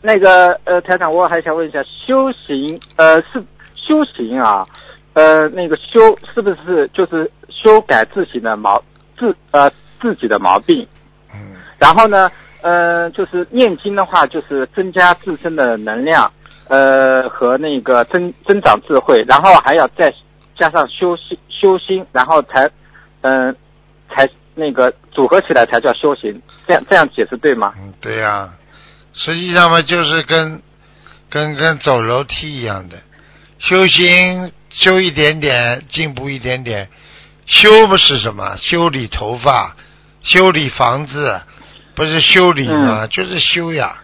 台长，我还想问一下，修行是修行啊，那个修是不是就是修改自己的自己的毛病？然后呢，就是念经的话，就是增加自身的能量，和那个增长智慧，然后还要再加上修心，然后才那个组合起来才叫修行。这样解释对吗？ 对呀，实际上嘛，就是跟走楼梯一样的，修行修一点点，进步一点点。修不是什么修理头发，修理房子，不是修理吗？就是修呀。